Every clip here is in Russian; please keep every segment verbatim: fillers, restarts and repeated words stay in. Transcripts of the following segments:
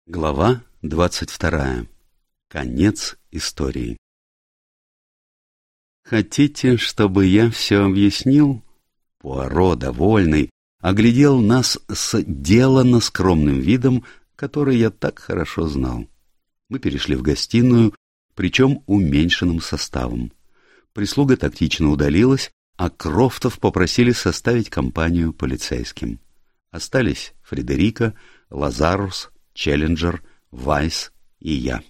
Глава двадцать вторая. Конец истории. «Хотите, чтобы я все объяснил?» Пуаро, довольный, оглядел нас с деланно скромным видом, который я так хорошо знал. Мы перешли в гостиную, причем уменьшенным составом. Прислуга тактично удалилась, а Крофтов попросили составить компанию полицейским. Остались Фредерика, Лазарус, Челленджер, Вайс и я.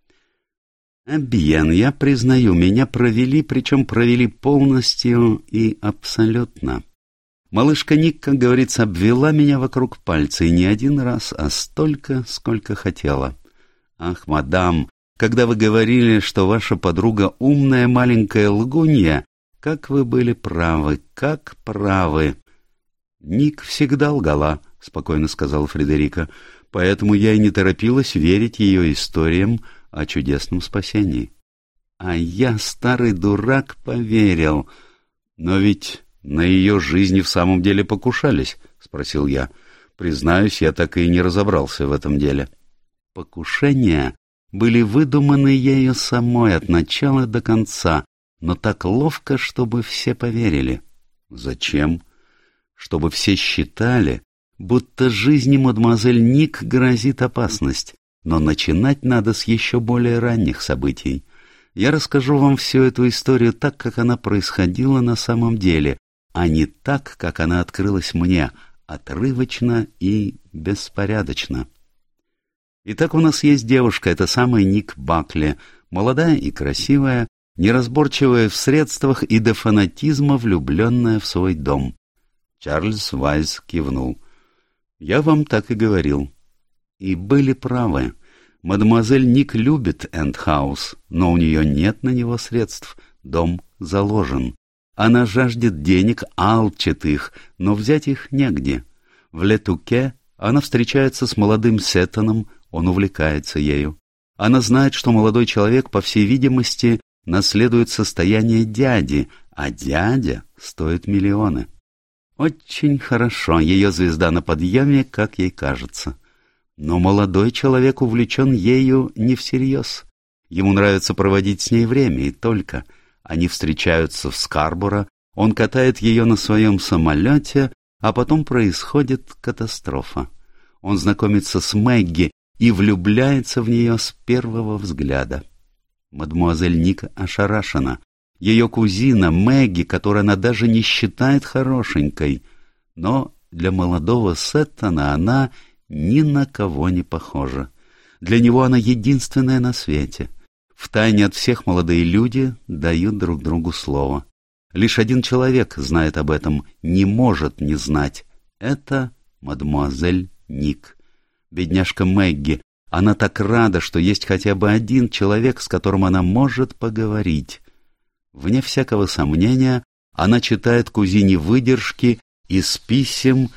Абьен, я признаю, меня провели, причем провели полностью и абсолютно. Малышка Ник, как говорится, обвела меня вокруг пальца, и не один раз, а столько, сколько хотела. Ах, мадам, когда вы говорили, что ваша подруга умная маленькая лгунья, как вы были правы, как правы. Ник всегда лгала, спокойно сказала Фредерика, поэтому я и не торопилась верить ее историям о чудесном спасении. А я, старый дурак, поверил. Но ведь на ее жизни в самом деле покушались, спросил я. Признаюсь, я так и не разобрался в этом деле. Покушения были выдуманы ею самой от начала до конца, но так ловко, чтобы все поверили. Зачем? Чтобы все считали, будто жизни мадемуазель Ник грозит опасность, но начинать надо с еще более ранних событий. Я расскажу вам всю эту историю так, как она происходила на самом деле, а не так, как она открылась мне, отрывочно и беспорядочно. Итак, у нас есть девушка, это самая Ник Бакли, молодая и красивая, неразборчивая в средствах и до фанатизма влюбленная в свой дом. Чарльз Вайс кивнул. «Я вам так и говорил». И были правы. Мадемуазель Ник любит Эндхаус, но у нее нет на него средств. Дом заложен. Она жаждет денег, алчит их, но взять их негде. В Летуке она встречается с молодым Сеттоном, он увлекается ею. Она знает, что молодой человек, по всей видимости, наследует состояние дяди, а дядя стоит миллионы. Очень хорошо, ее звезда на подъеме, как ей кажется. Но молодой человек увлечен ею не всерьез. Ему нравится проводить с ней время, и только. Они встречаются в Скарборо, он катает ее на своем самолете, а потом происходит катастрофа. Он знакомится с Мэгги и влюбляется в нее с первого взгляда. Мадемуазель Ник ошарашена. Ее кузина Мэгги, которую она даже не считает хорошенькой, но для молодого Сеттона она ни на кого не похожа. Для него она единственная на свете. Втайне от всех молодые люди дают друг другу слово. Лишь один человек знает об этом, не может не знать. Это мадемуазель Ник. Бедняжка Мэгги. Она так рада, что есть хотя бы один человек, с которым она может поговорить. Вне всякого сомнения, она читает кузине выдержки из писем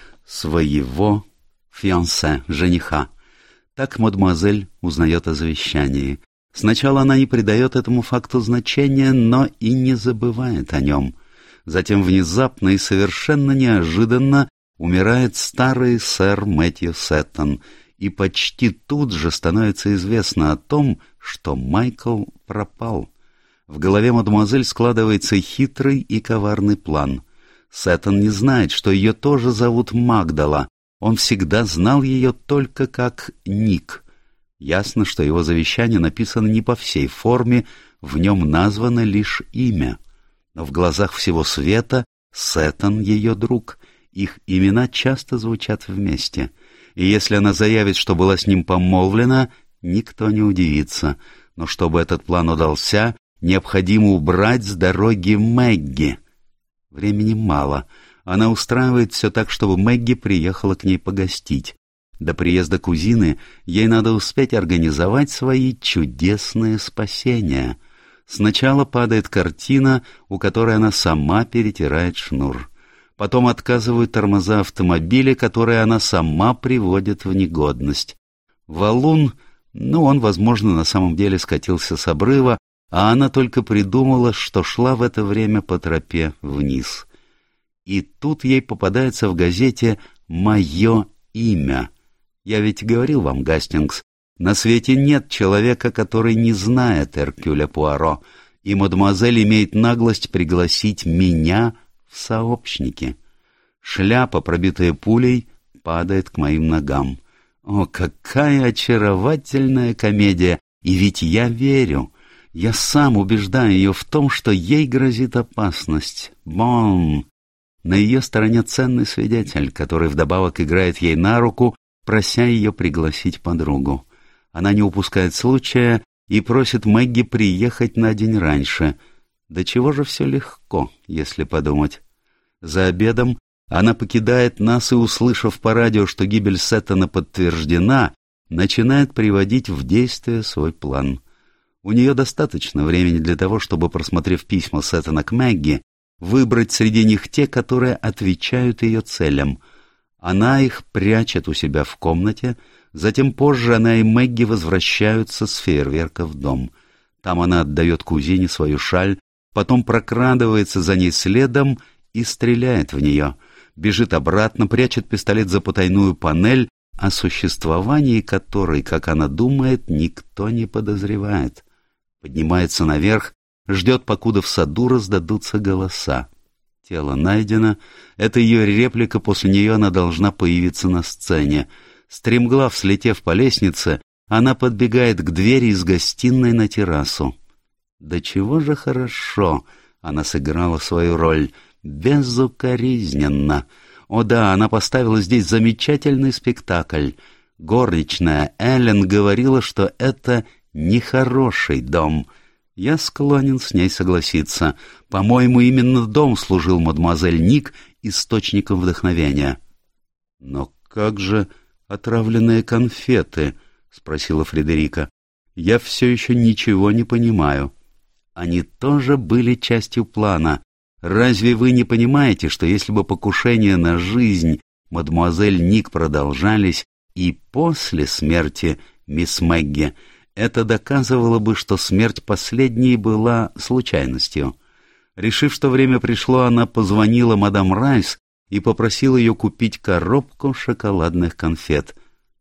своего фиансе, жениха. Так мадемуазель узнает о завещании. Сначала она не придает этому факту значения, но и не забывает о нем. Затем внезапно и совершенно неожиданно умирает старый сэр Мэтью Сеттон, и почти тут же становится известно о том, что Майкл пропал. В голове мадемуазель складывается хитрый и коварный план. Сеттон не знает, что ее тоже зовут Магдала. Он всегда знал ее только как Ник. Ясно, что его завещание написано не по всей форме, в нем названо лишь имя. Но в глазах всего света Сеттон ее друг. Их имена часто звучат вместе. И если она заявит, что была с ним помолвлена, никто не удивится. Но чтобы этот план удался, необходимо убрать с дороги Мэгги. Времени мало. Она устраивает все так, чтобы Мэгги приехала к ней погостить. До приезда кузины ей надо успеть организовать свои чудесные спасения. Сначала падает картина, у которой она сама перетирает шнур. Потом отказывают тормоза автомобиля, которые она сама приводит в негодность. Валун, ну, он, возможно, на самом деле скатился с обрыва, а она только придумала, что шла в это время по тропе вниз. И тут ей попадается в газете «Мое имя». Я ведь говорил вам, Гастингс, На свете нет человека, который не знает Эркюля Пуаро, и мадемуазель имеет наглость пригласить меня в сообщники. Шляпа, пробитая пулей, падает к моим ногам. О, какая очаровательная комедия! И ведь я верю. Я сам убеждаю ее в том, что ей грозит опасность. Бон! На ее стороне ценный свидетель, который вдобавок играет ей на руку, прося ее пригласить подругу. Она не упускает случая и просит Мэгги приехать на день раньше. Да чего же все легко, если подумать. За обедом она покидает нас и, услышав по радио, что гибель Сеттона подтверждена, начинает приводить в действие свой план. У нее достаточно времени для того, чтобы, просмотрев письма Сеттона к Мэгги, выбрать среди них те, которые отвечают ее целям. Она их прячет у себя в комнате, затем позже она и Мэгги возвращаются с фейерверка в дом. Там она отдает кузине свою шаль, потом прокрадывается за ней следом и стреляет в нее. Бежит обратно, прячет пистолет за потайную панель, о существовании которой, как она думает, никто не подозревает. Поднимается наверх, ждет, покуда в саду раздадутся голоса. Тело найдено, это ее реплика, после нее она должна появиться на сцене. Стремглав слетев по лестнице, она подбегает к двери из гостиной на террасу. Да чего же хорошо она сыграла свою роль, безукоризненно. О да, она поставила здесь замечательный спектакль. Горничная Эллен говорила, что это нехороший дом. Я склонен с ней согласиться. По-моему, именно дом служил мадемуазель Ник источником вдохновения. — Но как же отравленные конфеты? — спросила Фредерика. — Я все еще ничего не понимаю. Они тоже были частью плана. Разве вы не понимаете, что если бы покушения на жизнь мадемуазель Ник продолжались и после смерти мисс Мэгги, это доказывало бы, что смерть последней была случайностью? Решив, что время пришло, она позвонила мадам Райс и попросила ее купить коробку шоколадных конфет.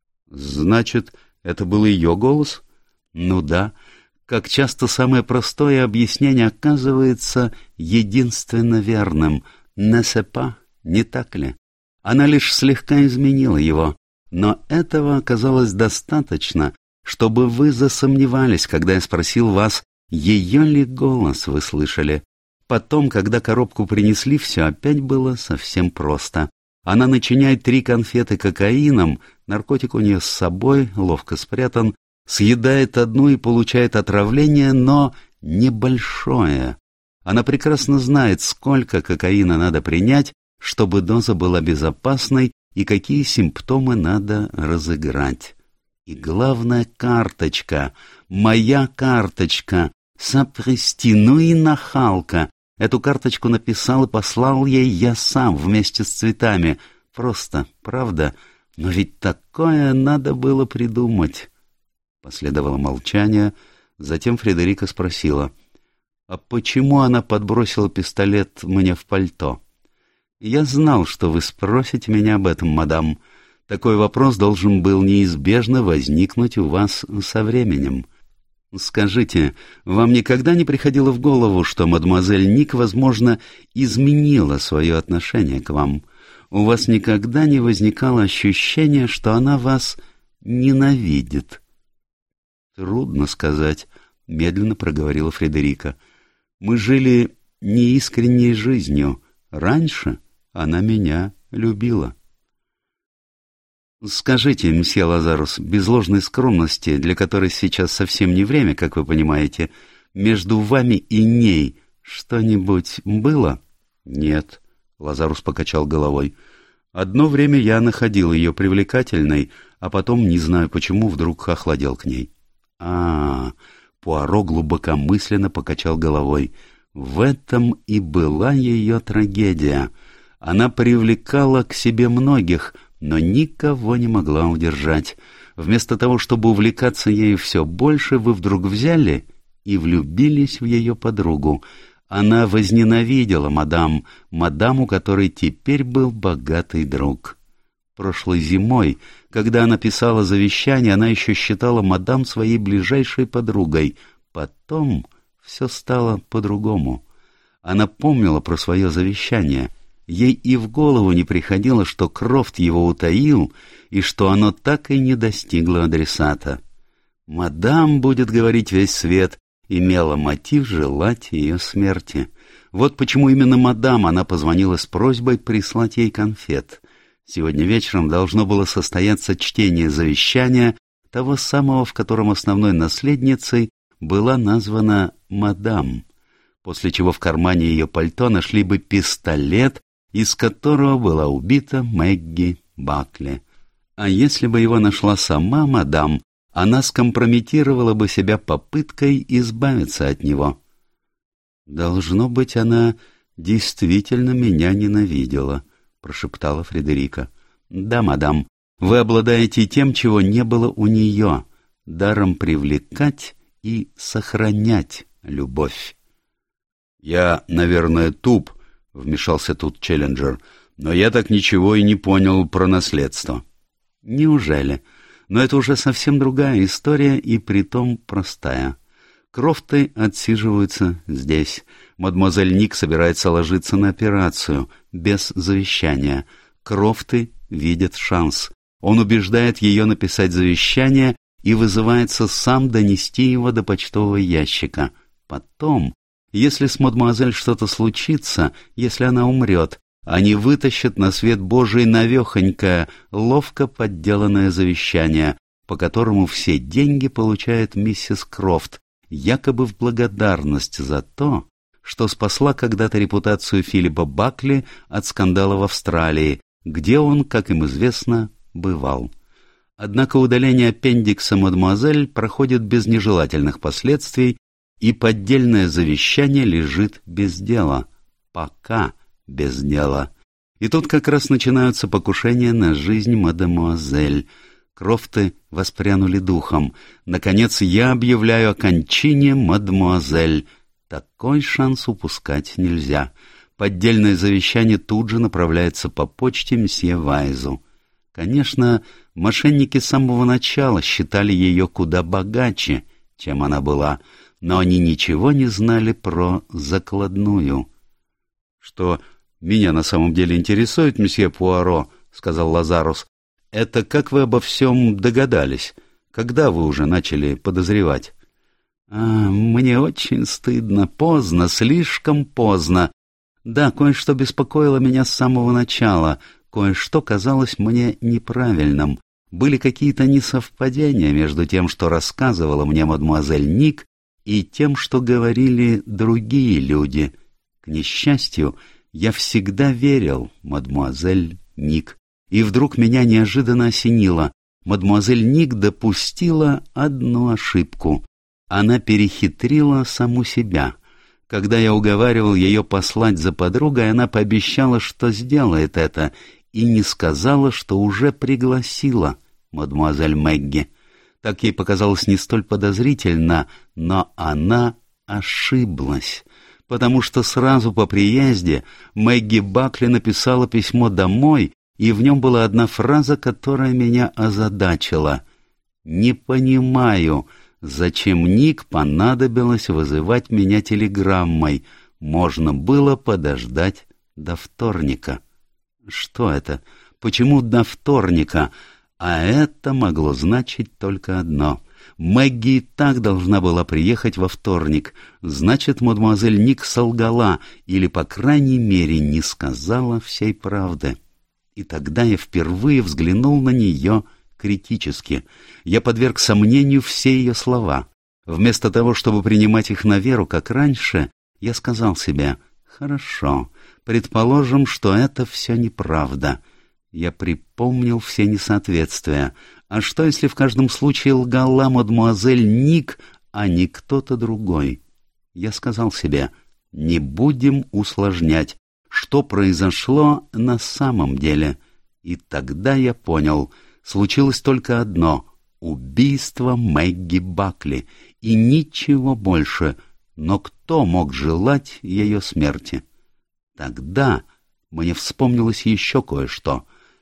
Значит, это был ее голос? Ну да. Как часто самое простое объяснение оказывается единственно верным. «Не се па», не так ли? Она лишь слегка изменила его, но этого оказалось достаточно, чтобы вы засомневались, когда я спросил вас, ее ли голос вы слышали. Потом, когда коробку принесли, все опять было совсем просто. Она начиняет три конфеты кокаином, наркотик у нее с собой, ловко спрятан, съедает одну и получает отравление, но небольшое. Она прекрасно знает, сколько кокаина надо принять, чтобы доза была безопасной и какие симптомы надо разыграть. И главная карточка, моя карточка, сапрести, ну и нахалка. Эту карточку написал и послал ей я сам вместе с цветами. Просто, правда? Но ведь такое надо было придумать. Последовало молчание, затем Фредерика спросила, «А почему она подбросила пистолет мне в пальто?» «Я знал, что вы спросите меня об этом, мадам. Такой вопрос должен был неизбежно возникнуть у вас со временем. Скажите, вам никогда не приходило в голову, что мадемуазель Ник, возможно, изменила свое отношение к вам? У вас никогда не возникало ощущения, что она вас ненавидит?» «Трудно сказать», — медленно проговорила Фредерика. «Мы жили неискренней жизнью. Раньше она меня любила». «Скажите, мсье Лазарус, без ложной скромности, для которой сейчас совсем не время, как вы понимаете, между вами и ней что-нибудь было?» «Нет», — Лазарус покачал головой. «Одно время я находил ее привлекательной, а потом, не знаю почему, вдруг охладел к ней». А, Пуаро глубокомысленно покачал головой. В этом и была ее трагедия. Она привлекала к себе многих, но никого не могла удержать. Вместо того, чтобы увлекаться ею все больше, вы вдруг взяли и влюбились в ее подругу. Она возненавидела мадам, мадам, у которой теперь был богатый друг. Прошлой зимой, когда она писала завещание, она еще считала мадам своей ближайшей подругой. Потом все стало по-другому. Она помнила про свое завещание. Ей и в голову не приходило, что Крофт его утаил, и что оно так и не достигло адресата. Мадам, будет говорить весь свет, имела мотив желать ее смерти. Вот почему именно мадам она позвонила с просьбой прислать ей конфет. Сегодня вечером должно было состояться чтение завещания, того самого, в котором основной наследницей была названа мадам, после чего в кармане ее пальто нашли бы пистолет, из которого была убита Мэгги Бакли. А если бы его нашла сама мадам, она скомпрометировала бы себя попыткой избавиться от него. «Должно быть, она действительно меня ненавидела», — прошептала Фредерика. «Да, мадам, вы обладаете тем, чего не было у нее, даром привлекать и сохранять любовь». «Я, наверное, туп», — вмешался тут Челленджер, «но я так ничего и не понял про наследство». «Неужели? Но это уже совсем другая история и притом простая. Крофты отсиживаются здесь. Мадемуазель Ник собирается ложиться на операцию, без завещания. Крофты видят шанс. Он убеждает ее написать завещание и вызывается сам донести его до почтового ящика. Потом, если с мадемуазель что-то случится, если она умрет, они вытащат на свет Божий навехонькое, ловко подделанное завещание, по которому все деньги получает миссис Крофт, якобы в благодарность за то, что спасла когда-то репутацию Филиппа Бакли от скандала в Австралии, где он, как им известно, бывал. Однако удаление аппендикса мадемуазель проходит без нежелательных последствий, и поддельное завещание лежит без дела. Пока без дела. И тут как раз начинаются покушения на жизнь мадемуазель. Крофты воспрянули духом. Наконец я объявляю о кончине мадемуазель. Такой шанс упускать нельзя. Поддельное завещание тут же направляется по почте мсье Вайзу. Конечно, мошенники с самого начала считали ее куда богаче, чем она была, но они ничего не знали про закладную. — Что меня на самом деле интересует, месье Пуаро, — сказал Лазарус, — это как вы обо всем догадались, когда вы уже начали подозревать? — А, мне очень стыдно, поздно, слишком поздно. Да, кое-что беспокоило меня с самого начала, кое-что казалось мне неправильным. Были какие-то несовпадения между тем, что рассказывала мне мадемуазель Ник, и тем, что говорили другие люди. К несчастью, я всегда верил мадемуазель Ник. И вдруг меня неожиданно осенило. Мадемуазель Ник допустила одну ошибку. Она перехитрила саму себя. Когда я уговаривал ее послать за подругой, она пообещала, что сделает это, и не сказала, что уже пригласила мадемуазель Мэгги. Так ей показалось не столь подозрительно, но она ошиблась, потому что сразу по приезде Мэгги Бакли написала письмо домой, и в нем была одна фраза, которая меня озадачила. «Не понимаю, зачем Ник понадобилось вызывать меня телеграммой? Можно было подождать до вторника». Что это? Почему до вторника? А это могло значить только одно. Мэгги и так должна была приехать во вторник. Значит, мадемуазель Ник солгала, или, по крайней мере, не сказала всей правды. И тогда я впервые взглянул на нее критически. Я подверг сомнению все ее слова. Вместо того, чтобы принимать их на веру, как раньше, я сказал себе: «Хорошо, предположим, что это все неправда». Я припомнил все несоответствия. А что, если в каждом случае лгала мадемуазель Ник, а не кто-то другой? Я сказал себе: не будем усложнять, что произошло на самом деле. И тогда я понял, случилось только одно — убийство Мэгги Бакли, и ничего больше. Но кто мог желать ее смерти? Тогда мне вспомнилось еще кое-что.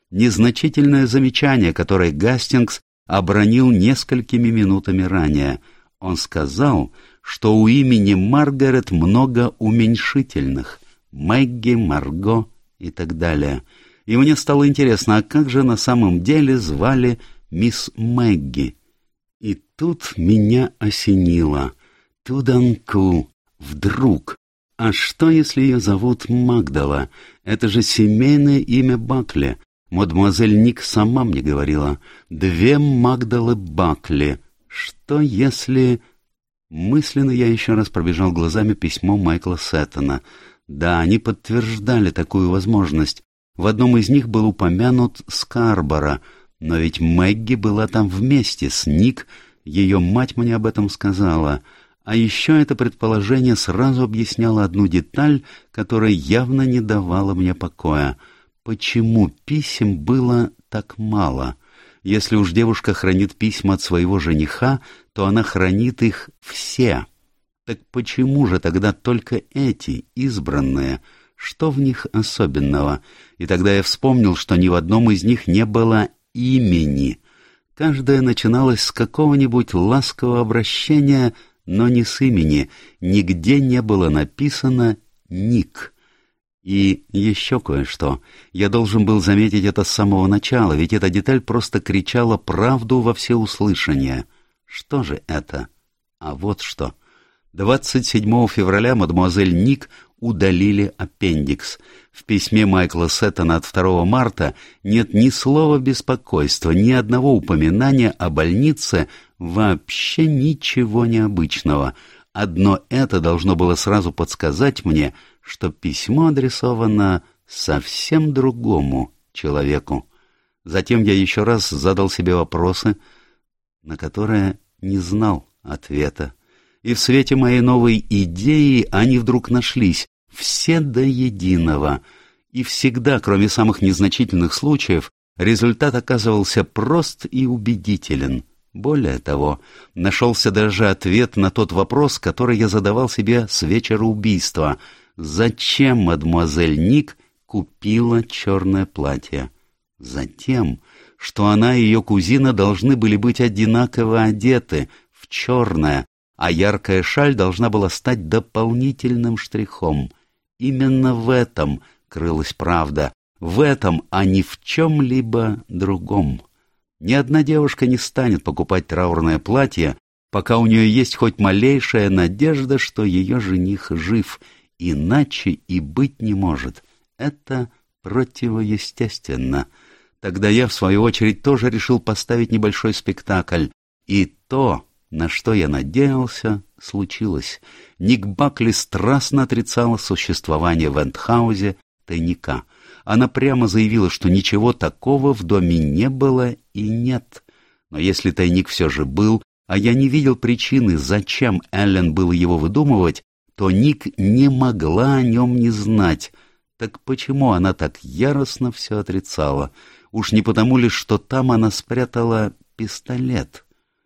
незначительное замечание, которое Гастингс обронил несколькими минутами ранее. Он сказал, что у имени Маргарет много уменьшительных — Мэгги, Марго и так далее. И мне стало интересно, а как же на самом деле звали мисс Мэгги? И тут меня осенило. Туданку. Вдруг. А что, если ее зовут Магдала? Это же семейное имя Бакли. Мадемуазель Ник сама мне говорила. Две Магдалы Бакли. Что, если... Мысленно я еще раз пробежал глазами письмо Майкла Сеттона. Да, они подтверждали такую возможность. В одном из них был упомянут Скарборо, но ведь Мэгги была там вместе с Ник, ее мать мне об этом сказала. А еще это предположение сразу объясняло одну деталь, которая явно не давала мне покоя. Почему писем было так мало? Если уж девушка хранит письма от своего жениха, то она хранит их все. Так почему же тогда только эти, избранные? Что в них особенного? И тогда я вспомнил, что ни в одном из них не было имени. Каждое начиналось с какого-нибудь ласкового обращения, но не с имени. Нигде не было написано «Ник». И еще кое-что. Я должен был заметить это с самого начала, ведь эта деталь просто кричала правду во всеуслышание. Что же это? А вот что. двадцать седьмого февраля мадемуазель Ник удалили аппендикс. В письме Майкла Сеттона от второго марта нет ни слова беспокойства, ни одного упоминания о больнице, вообще ничего необычного. Одно это должно было сразу подсказать мне, что письмо адресовано совсем другому человеку. Затем я еще раз задал себе вопросы, на которые не знал ответа. И в свете моей новой идеи они вдруг нашлись, все до единого. И всегда, кроме самых незначительных случаев, результат оказывался прост и убедителен. Более того, нашелся даже ответ на тот вопрос, который я задавал себе с вечера убийства. Зачем мадемуазель Ник купила черное платье? Затем, что она и ее кузина должны были быть одинаково одеты в черное, а яркая шаль должна была стать дополнительным штрихом. Именно в этом крылась правда, в этом, а не в чем-либо другом. Ни одна девушка не станет покупать траурное платье, пока у нее есть хоть малейшая надежда, что ее жених жив, иначе и быть не может. Это противоестественно. Тогда я, в свою очередь, тоже решил поставить небольшой спектакль. И то, на что я надеялся, случилось. Ник Бакли страстно отрицала существование в Эндхаузе тайника. Она прямо заявила, что ничего такого в доме не было и нет. Но если тайник все же был, а я не видел причины, зачем Эллен было его выдумывать, то Ник не могла о нем не знать. Так почему она так яростно все отрицала? Уж не потому ли, что там она спрятала пистолет?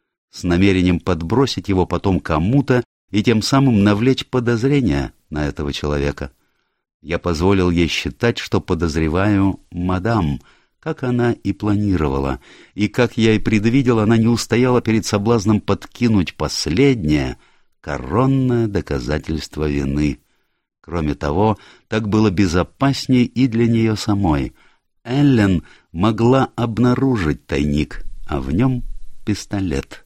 С намерением подбросить его потом кому-то и тем самым навлечь подозрения на этого человека. Я позволил ей считать, что подозреваю мадам, как она и планировала, и, как я и предвидел, она не устояла перед соблазном подкинуть последнее, коронное доказательство вины. Кроме того, так было безопаснее и для нее самой. Эллен могла обнаружить тайник, а в нем пистолет.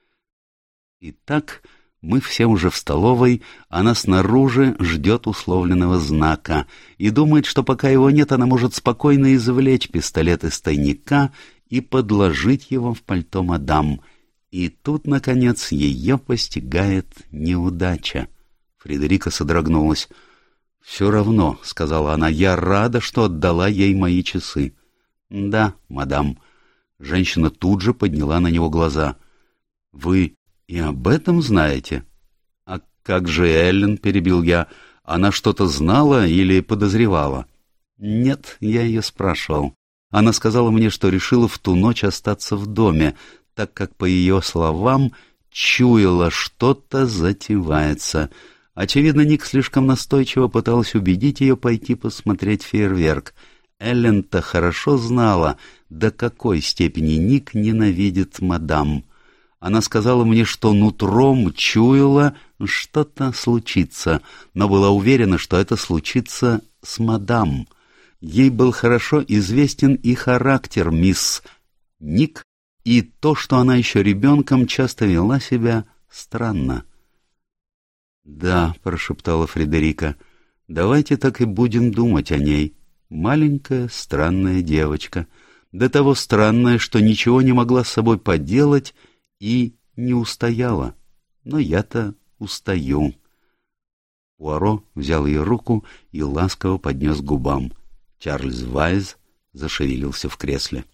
Итак, мы все уже в столовой, она снаружи ждет условленного знака и думает, что пока его нет, она может спокойно извлечь пистолет из тайника и подложить его в пальто мадам. И тут, наконец, ее постигает неудача. Фредерика содрогнулась. «Все равно», — сказала она, — «я рада, что отдала ей мои часы». «Да, мадам». Женщина тут же подняла на него глаза. «Вы и об этом знаете?» «А как же Эллен?» — перебил я. «Она что-то знала или подозревала?» «Нет, я ее спрашивал. Она сказала мне, что решила в ту ночь остаться в доме, так как, по ее словам, чуяла, что-то затевается. Очевидно, Ник слишком настойчиво пыталась убедить ее пойти посмотреть фейерверк. Эллен-то хорошо знала, до какой степени Ник ненавидит мадам. Она сказала мне, что нутром чуяла, что-то случится, но была уверена, что это случится с мадам. Ей был хорошо известен и характер мисс Ник, и то, что она еще ребенком часто вела себя странно. «Да», — прошептала Фредерика, — «давайте так и будем думать о ней. Маленькая странная девочка, до того странная, что ничего не могла с собой поделать и не устояла. Но я-то устаю». Пуаро взял ее руку и ласково поднес к губам. Чарльз Вайз зашевелился в кресле.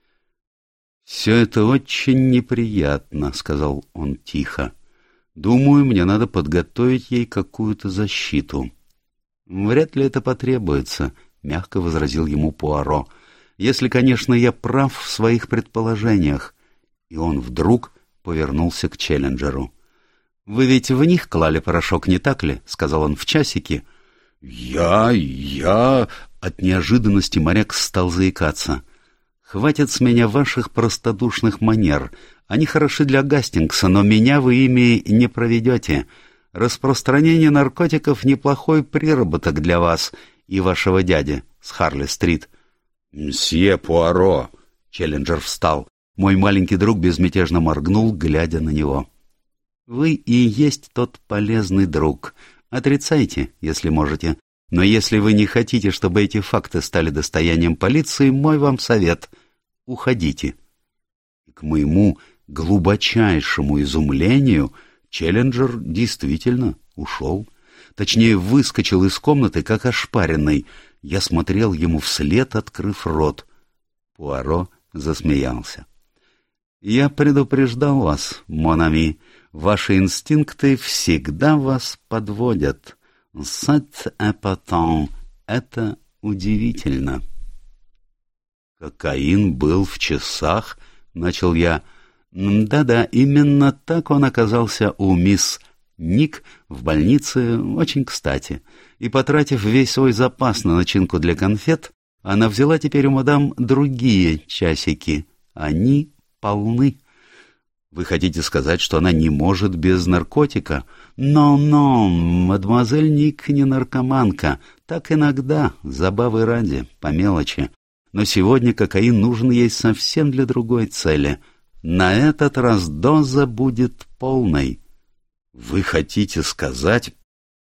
«Все это очень неприятно», — сказал он тихо. «Думаю, мне надо подготовить ей какую-то защиту». «Вряд ли это потребуется», — мягко возразил ему Пуаро. «Если, конечно, я прав в своих предположениях». И он вдруг повернулся к Челленджеру. «Вы ведь в них клали порошок, не так ли?» — сказал он в часики. «Я... я...» От неожиданности моряк стал заикаться. «Хватит с меня ваших простодушных манер. Они хороши для Гастингса, но меня вы ими не проведете. Распространение наркотиков — неплохой приработок для вас и вашего дяди с Харли-стрит». «Мсье Пуаро!» — Челленджер встал. Мой маленький друг безмятежно моргнул, глядя на него. «Вы и есть тот полезный друг. Отрицайте, если можете. Но если вы не хотите, чтобы эти факты стали достоянием полиции, мой вам совет — уходите». И к моему глубочайшему изумлению Челленджер действительно ушел. Точнее, выскочил из комнаты, как ошпаренный. Я смотрел ему вслед, открыв рот. Пуаро засмеялся. «Я предупреждал вас, мон ами, ваши инстинкты всегда вас подводят. C'est épatant, это удивительно». «Кокаин был в часах?» — начал я. «Да-да, именно так он оказался у мисс Ник в больнице очень кстати. И, потратив весь свой запас на начинку для конфет, она взяла теперь у мадам другие часики. Они полны». «Вы хотите сказать, что она не может без наркотика?» «Но-но, мадемуазель Ник не наркоманка. Так иногда, забавы ради, по мелочи. Но сегодня кокаин нужен ей совсем для другой цели. На этот раз доза будет полной». «Вы хотите сказать...»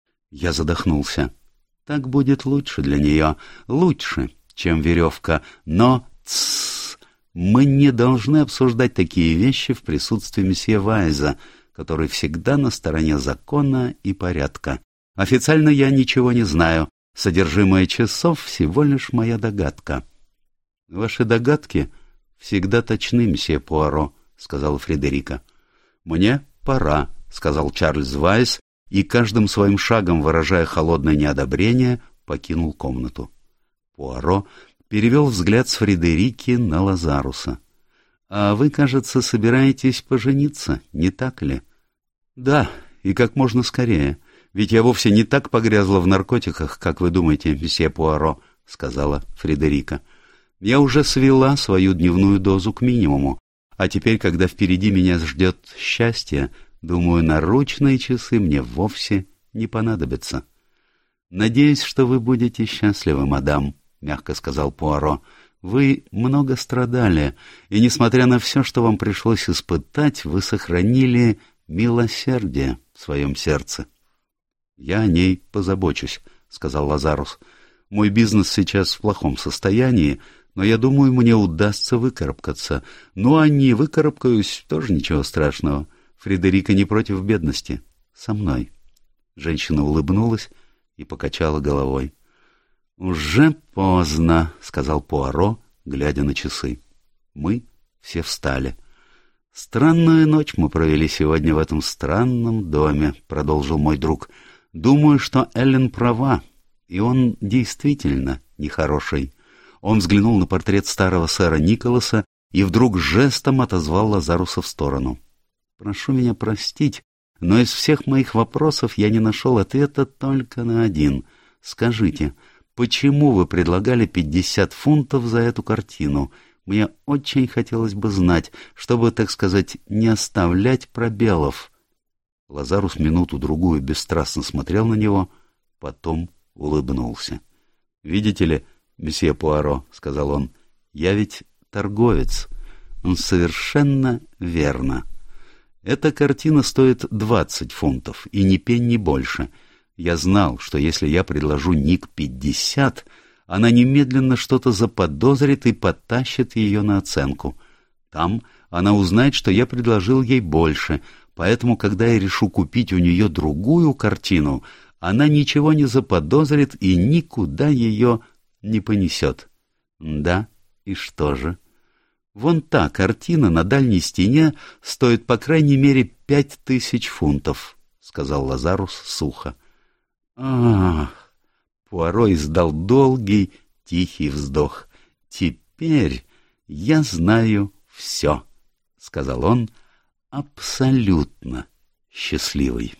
Я задохнулся. «Так будет лучше для нее. Лучше, чем веревка. Но... Тссс! Мы не должны обсуждать такие вещи в присутствии месье Вайза, который всегда на стороне закона и порядка. Официально я ничего не знаю. Содержимое часов всего лишь моя догадка». «Ваши догадки всегда точны, месье Пуаро», — сказала Фредерика. «Мне пора», — сказал Чарльз Вайз, и каждым своим шагом, выражая холодное неодобрение, покинул комнату. Пуаро перевел взгляд с Фредерики на Лазаруса. «А вы, кажется, собираетесь пожениться, не так ли?» «Да, и как можно скорее. Ведь я вовсе не так погрязла в наркотиках, как вы думаете, месье Пуаро», — сказала Фредерика. «Я уже свела свою дневную дозу к минимуму, а теперь, когда впереди меня ждет счастье, думаю, наручные часы мне вовсе не понадобятся». «Надеюсь, что вы будете счастливы, мадам», — мягко сказал Пуаро. «Вы много страдали, и, несмотря на все, что вам пришлось испытать, вы сохранили милосердие в своем сердце». «Я о ней позабочусь», — сказал Лазарус. «Мой бизнес сейчас в плохом состоянии, но я думаю, мне удастся выкарабкаться. Ну, а не выкарабкаюсь, тоже ничего страшного. Фредерика не против бедности. Со мной». Женщина улыбнулась и покачала головой. «Уже поздно», — сказал Пуаро, глядя на часы. Мы все встали. «Странную ночь мы провели сегодня в этом странном доме», — продолжил мой друг. «Думаю, что Эллен права, и он действительно нехороший». Он взглянул на портрет старого сэра Николаса и вдруг жестом отозвал Лазаруса в сторону. «Прошу меня простить, но из всех моих вопросов я не нашел ответа только на один. Скажите, почему вы предлагали пятьдесят фунтов за эту картину? Мне очень хотелось бы знать, чтобы, так сказать, не оставлять пробелов». Лазарус минуту-другую бесстрастно смотрел на него, потом улыбнулся. «Видите ли, месье Пуаро, — сказал он, — я ведь торговец». Он совершенно верно. Эта картина стоит двадцать фунтов, и ни пенни больше. Я знал, что если я предложу Ник пятьдесят, она немедленно что-то заподозрит и потащит ее на оценку. Там она узнает, что я предложил ей больше, поэтому, когда я решу купить у нее другую картину, она ничего не заподозрит и никуда ее не понесет. Да, и что же? Вон та картина на дальней стене стоит по крайней мере пять тысяч фунтов, — сказал Лазарус сухо. — Ах! — Пуаро издал долгий, тихий вздох. — Теперь я знаю все, — сказал он, абсолютно счастливый.